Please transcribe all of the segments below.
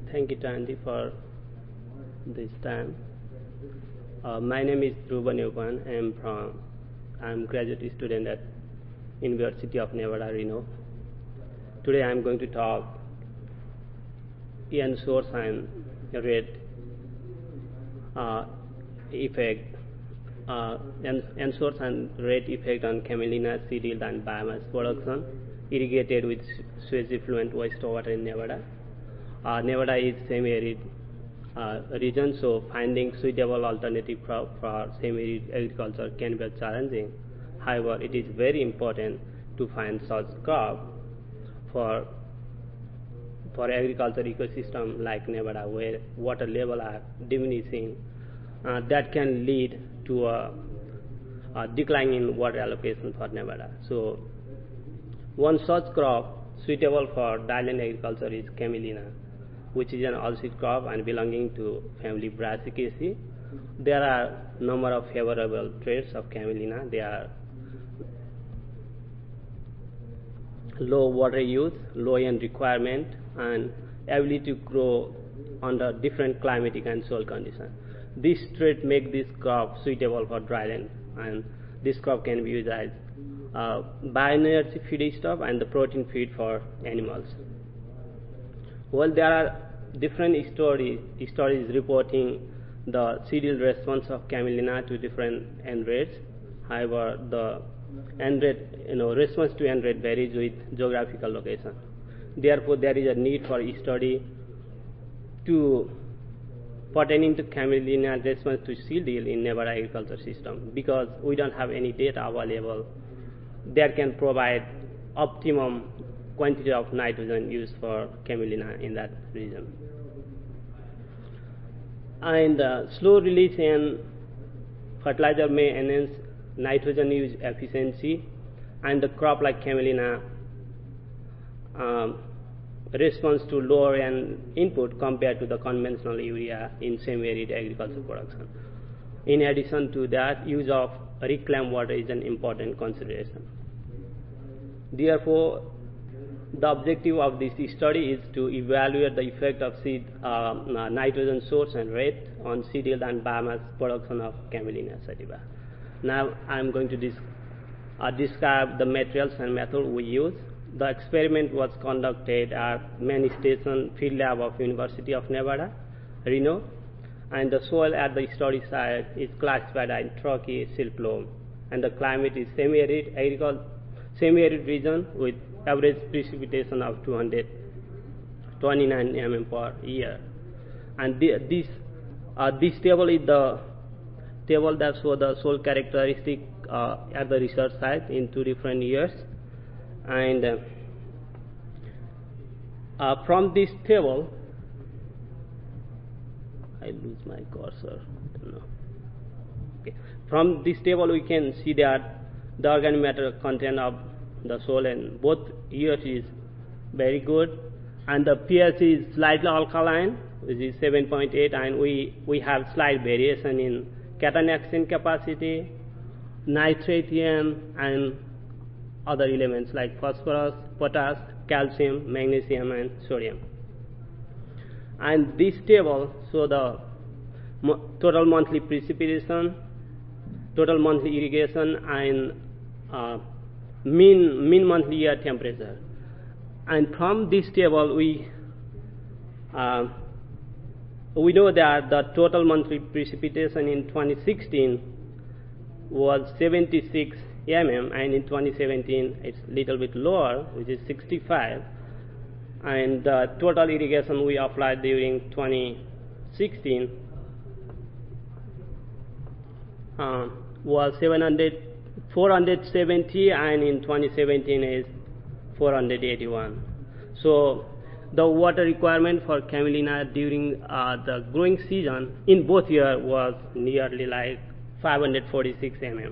Thank you, Tandy, for this time. My name is Ruben Yuban. I'm graduate student at University of Nevada, Reno. Today I'm going to talk N source and rate effect, N source and rate effect on camelina, seed yield, and biomass production irrigated with sewage effluent wastewater in Nevada. Nevada is semi-arid region, so finding suitable alternative crop for semi-arid agriculture can be challenging. However, it is very important to find such crop for agriculture ecosystem like Nevada, where water level are diminishing. That can lead to a decline in water allocation for Nevada. So, one such crop suitable for dryland agriculture is camelina, which is an oilseed crop and belonging to family Brassicaceae. There are number of favorable traits of camelina. They are low water use, low end requirement, and ability to grow under different climatic and soil conditions. This trait make this crop suitable for dryland, and this crop can be used as bioenergy feedstock and the protein feed for animals. Well, there are different stories reporting the seed yield response of camelina to different N rates. However, the N rate, response to N rate varies with geographical location. Therefore, there is a need for study to pertaining to camelina response to seed yield in Nevada agriculture system, because we don't have any data available that can provide optimum quantity of nitrogen used for camelina in that region. And slow release and fertilizer may enhance nitrogen use efficiency, and the crop like camelina responds to lower N input compared to the conventional urea in semi-arid agricultural production. In addition to that, use of reclaimed water is an important consideration. Therefore, the objective of this study is to evaluate the effect of seed nitrogen source and rate on seed yield and biomass production of camelina sativa. Now I am going to describe the materials and method we use. The experiment was conducted at Many Station Field Lab of University of Nevada, Reno, and the soil at the study site is classified as Truckee silk loam, and the climate is semi-arid region with average precipitation of 229 mm per year. And this table is the table that shows the soil characteristic at the research site in 2 different years. And from this table, I lose my cursor. No. Okay. From this table, we can see that the organic matter content of the soil in both years is very good, and the pH is slightly alkaline, which is 7.8, and we have slight variation in cation exchange capacity, nitrate ion, and other elements like phosphorus, potash, calcium, magnesium, and sodium. And this table shows the total monthly precipitation, total monthly irrigation, and mean monthly year temperature. And from this table, we know that the total monthly precipitation in 2016 was 76 mm, and in 2017 it's a little bit lower, which is 65. And the total irrigation we applied during 2016 was 470, and in 2017 is 481. So the water requirement for camelina during the growing season in both years was nearly like 546 mm.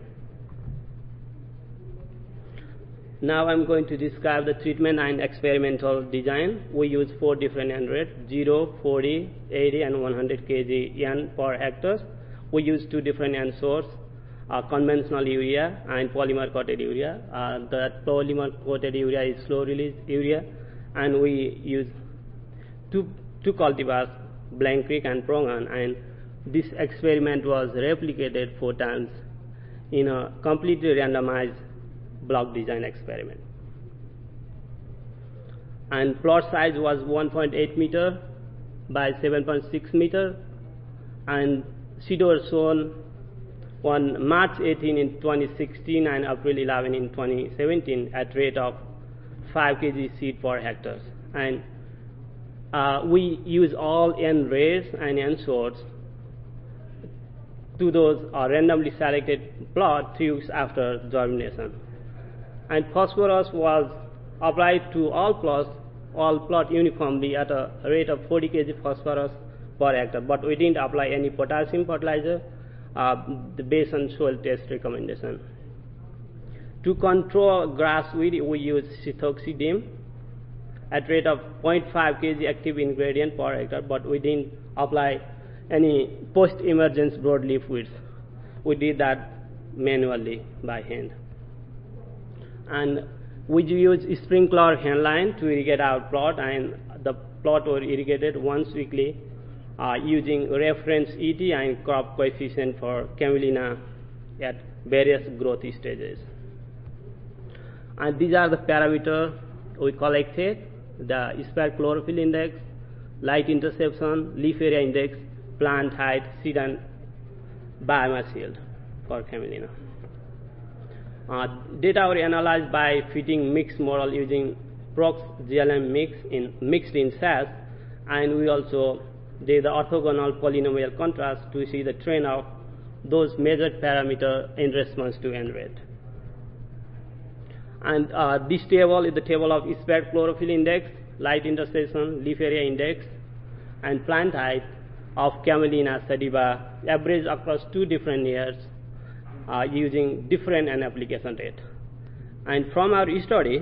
Now I'm going to describe the treatment and experimental design. We use 4 different N rates: 0, 40, 80, and 100 kg N per hectare. We use 2 different N sources, conventional urea and polymer coated urea. The polymer coated urea is slow release urea, and we use two two cultivars, Blank Creek and Prongan, and this experiment was replicated 4 times in a completely randomized block design experiment. And plot size was 1.8 meter by 7.6 meter, and seed were sown on March 18 in 2016 and April 11 in 2017 at rate of 5 kg seed per hectare. And we use all N rays and N sorts to those randomly selected plot 3 weeks after germination. And phosphorus was applied to all plot uniformly at a rate of 40 kg phosphorus per hectare, but we didn't apply any potassium fertilizer based on soil test recommendation. To control grass weed, we use Cythoxidime at rate of 0.5 kg active ingredient per hectare, but we didn't apply any post-emergence broadleaf weeds. We did that manually by hand. And we use sprinkler handline to irrigate our plot, and the plot were irrigated once weekly using reference ET and crop coefficient for Camelina at various growth stages. And these are the parameters we collected: the spare chlorophyll index, light interception, leaf area index, plant height, seed and biomass yield for Camelina. Data were analyzed by fitting mixed model using Prox GLM mixed in SAS, and we also did the orthogonal polynomial contrast to see the trend of those measured parameters in response to N rate. And this table is the table of spare chlorophyll index, light interception, leaf area index, and plant height of Camelina sativa averaged across 2 different years using different N application rate. And from our study,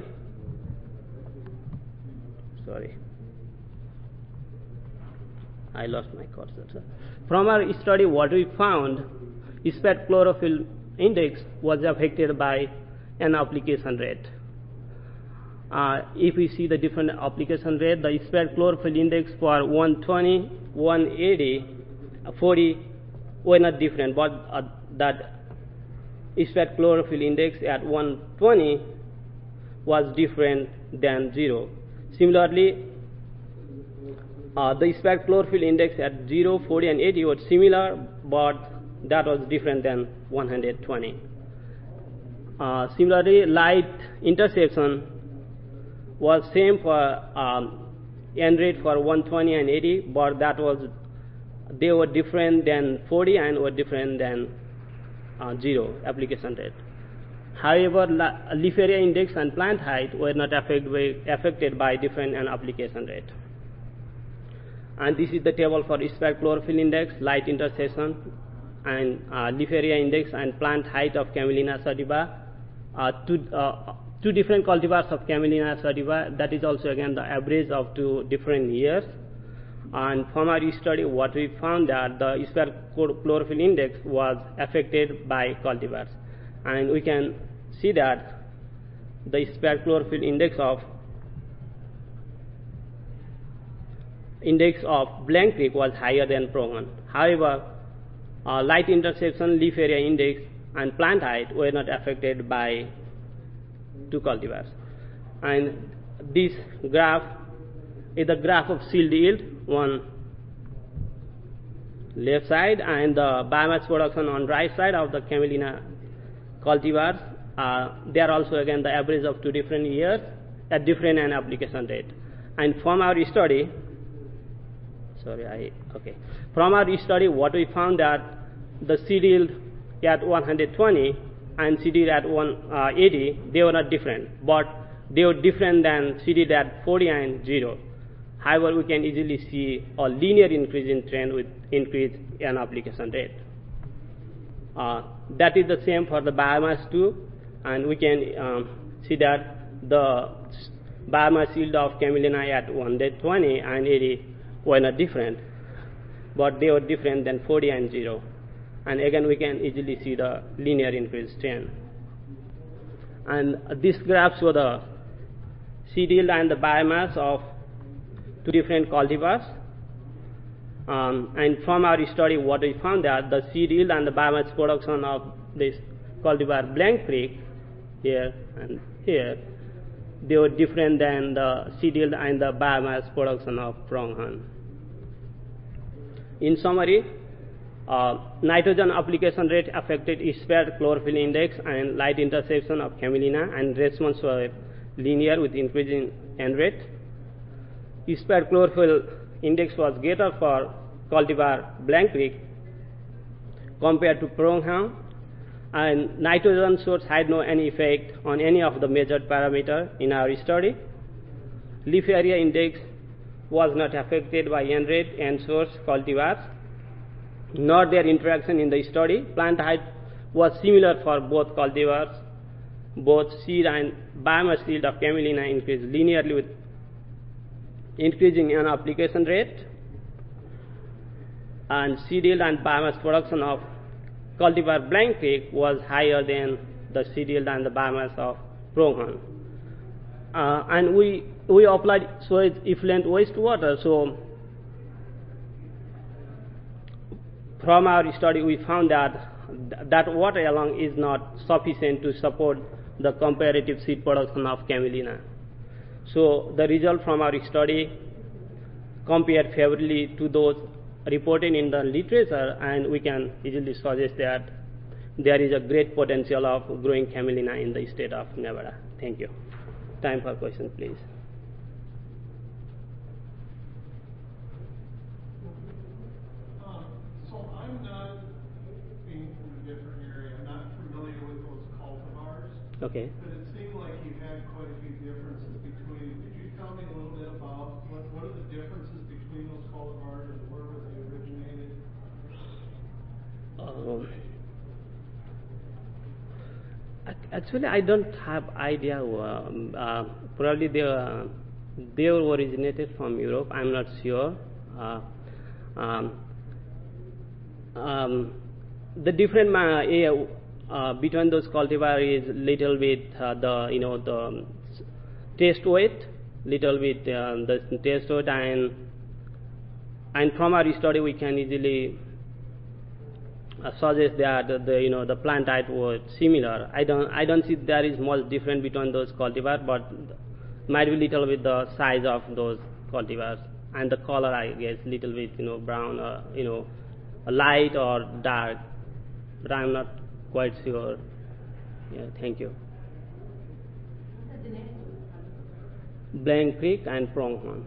I lost my cursor. From our study, what we found, spare chlorophyll index was affected by an application rate. If we see the different application rate, the spare chlorophyll index for 120, 180, 40 were not different, but that spare chlorophyll index at 120 was different than 0. Similarly, the spare chlorophyll index at 0, 40, and 80 was similar, but that was different than 120. Similarly, light interception was same for N rate for 120 and 80, but they were different than 40 and were different than 0 application rate. However, leaf area index and plant height were not affected by different N application rate. And this is the table for spare chlorophyll index, light interception, and leaf area index and plant height of Camelina sativa. Two different cultivars of Camelina sativa. That is also again the average of 2 different years. And from our study, what we found that the spare chlorophyll index was affected by cultivars, and we can see that the spare chlorophyll index of Blank Creek was higher than Prongan. However, light interception, leaf area index, and plant height were not affected by 2 cultivars. And this graph is the graph of seed yield on left side and the biomass production on right side of the Camelina cultivars. They are also again the average of 2 different years at different N application rate. And from our study, from our study, what we found that the seed yield at 120 and seed yield at 180, they were not different, but they were different than seed yield at 40 and 0. However, we can easily see a linear increase in trend with increase in application rate. That is the same for the biomass too, and we can see that the biomass yield of Camelina at 120 and 80 were not different, but they were different than 40 and 0. And again, we can easily see the linear increase trend. And this graph shows the seed yield and the biomass of 2 different cultivars, And from our study, what we found that the seed yield and the biomass production of this cultivar Blank Creek, here and here, they were different than the seed yield and the biomass production of Pronghorn. In summary, nitrogen application rate affected spared chlorophyll index and light interception of Camelina, and response were linear with increasing N rate. Spared chlorophyll index was greater for cultivar Blank Creek compared to Pronghorn, and nitrogen source had no any effect on any of the measured parameter in our study. Leaf area index was not affected by N rate and source cultivars, nor their interaction in the study. Plant height was similar for both cultivars. Both seed and biomass yield of Camelina increased linearly with increasing N application rate, and seed yield and biomass production of cultivar Blank Creek was higher than the seed yield and the biomass of Pronghorn. And we applied sewage effluent wastewater. So from our study, we found that water alone is not sufficient to support the comparative seed production of Camelina. So the result from our study compared favorably to those reported in the literature, and we can easily suggest that there is a great potential of growing Camelina in the state of Nevada. Thank you. Time for questions, please. So I'm not, being from a different area, I'm not familiar with those cultivars. Okay. But it seemed like you had quite a few differences between. Could you tell me a little bit about what are the differences between those cultivars and where were they originated? Actually, I don't have idea. Probably they were originated from Europe. I'm not sure. The different between those cultivars is little bit the taste weight, little bit the taste weight, and from our study we can easily suggest that the plant height was similar. I don't see there is much difference between those cultivars, but might be little bit the size of those cultivars and the color, I guess, little bit brown or light or dark, but I'm not quite sure. Yeah, thank you. Blank Creek and Pronghorn.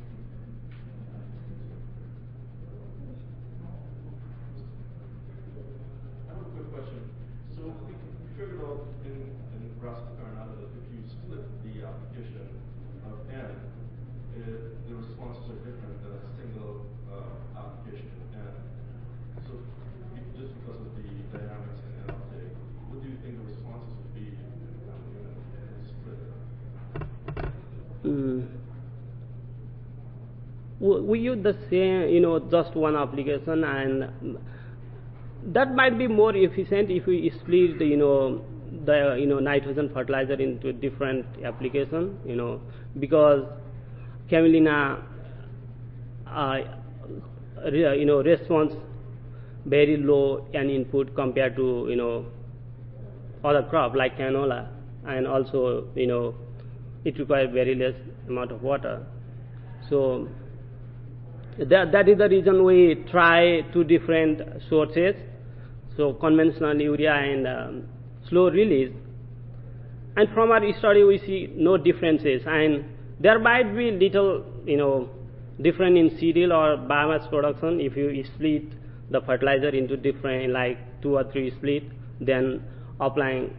I have a quick question. So we figured out in Rasa Coronado that if you split the application of N, the responses are different than a single application of N. So just because of the dynamics in N uptake, what do you think the responses would be if we split it? We use the same, just one application, and that might be more efficient if we split the nitrogen fertilizer into different application, because Camelina response very low N input compared to other crop like canola, and also it requires very less amount of water. So that is the reason we try two different sources, so conventional urea and slow release. And from our study we see no differences, and there might be little different in seed yield or biomass production if you split the fertilizer into different, like 2 or 3 split, then applying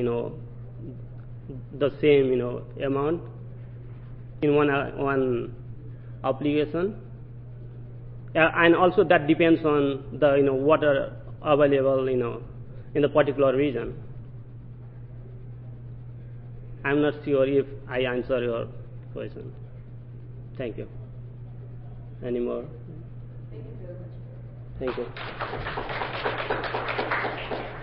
the same amount in one application, and also that depends on the water available in the particular region. I'm not sure if I answer your question. Thank you. Any more? Thank you very much. Thank you.